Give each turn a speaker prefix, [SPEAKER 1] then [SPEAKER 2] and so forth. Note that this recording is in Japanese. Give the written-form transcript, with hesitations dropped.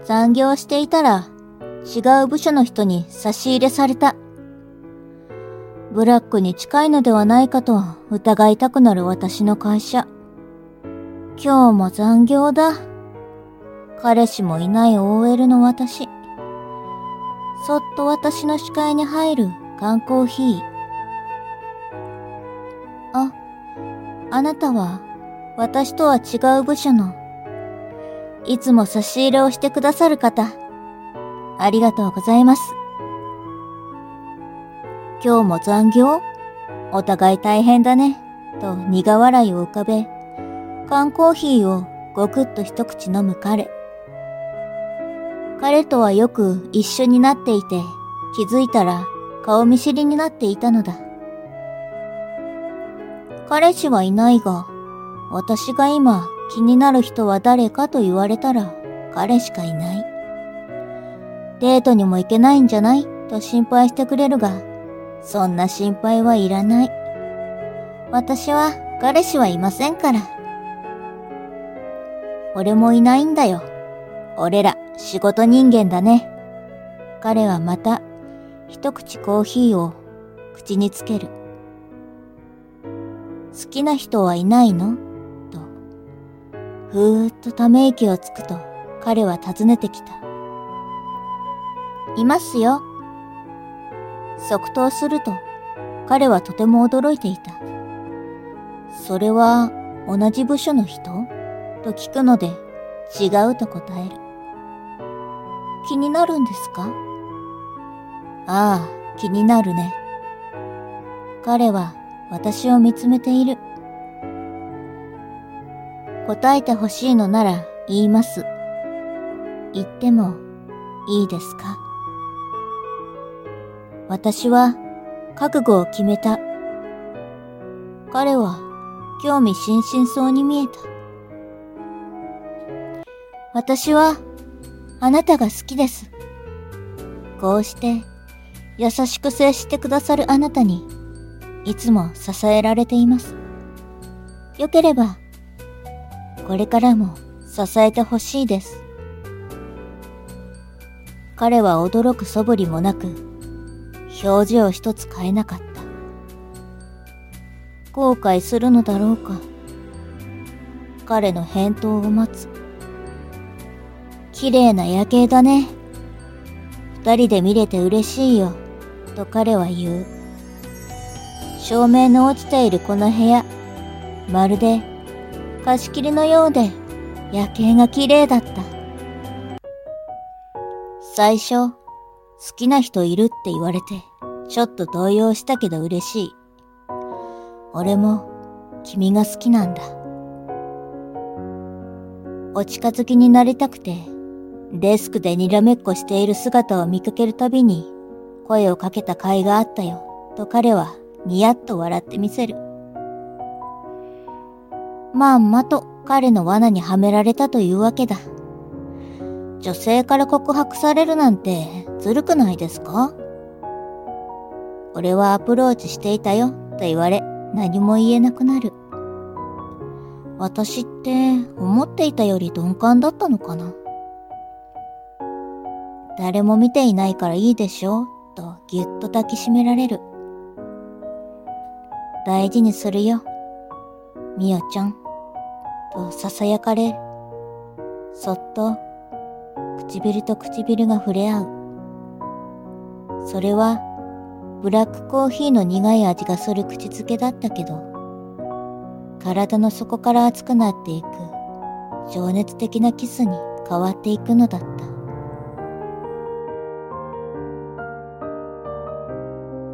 [SPEAKER 1] 残業していたら違う部署の人に差し入れされた。ブラックに近いのではないかと疑いたくなる私の会社。今日も残業だ。彼氏もいない OL の私。そっと私の視界に入る缶コーヒー。あなたは私とは違う部署の、いつも差し入れをしてくださる方。ありがとうございます。今日も残業？お互い大変だね。と苦笑いを浮かべ、缶コーヒーをごくっと一口飲む彼。彼とはよく一緒になっていて、気づいたら顔見知りになっていたのだ。彼氏はいないが、私が今気になる人は誰かと言われたら彼しかいない。デートにも行けないんじゃないと心配してくれるが、そんな心配はいらない。私は彼氏はいませんから。俺もいないんだよ。俺ら仕事人間だね。彼はまた一口コーヒーを口につける。好きな人はいないの？と、ふーっとため息をつくと彼は尋ねてきた。いますよ。即答すると彼はとても驚いていた。それは同じ部署の人？と聞くので違うと答える。気になるんですか？ああ、気になるね。彼は私を見つめている。答えてほしいのなら言います。言ってもいいですか？私は覚悟を決めた。彼は興味津々そうに見えた。私はあなたが好きです。こうして優しく接してくださるあなたにいつも支えられています。よければこれからも支えてほしいです。彼は驚く素振りもなく表情一つ変えなかった。後悔するのだろうか。彼の返答を待つ。綺麗な夜景だね。二人で見れて嬉しいよ。と彼は言う。照明の落ちているこの部屋、まるで貸し切りのようで夜景が綺麗だった。最初、好きな人いるって言われて、ちょっと動揺したけど嬉しい。俺も君が好きなんだ。お近づきになりたくて、デスクでにらめっこしている姿を見かけるたびに声をかけた甲斐があったよ、と彼はニヤッと笑ってみせる。まんまと彼の罠にはめられたというわけだ。女性から告白されるなんてずるくないですか？俺はアプローチしていたよと言われ何も言えなくなる。私って思っていたより鈍感だったのかな。誰も見ていないからいいでしょとぎゅっと抱きしめられる。大事にするよ、みおちゃんと囁かれ、そっと唇と唇が触れ合う。それはブラックコーヒーの苦い味がする口づけだったけど、体の底から熱くなっていく情熱的なキスに変わっていくのだった。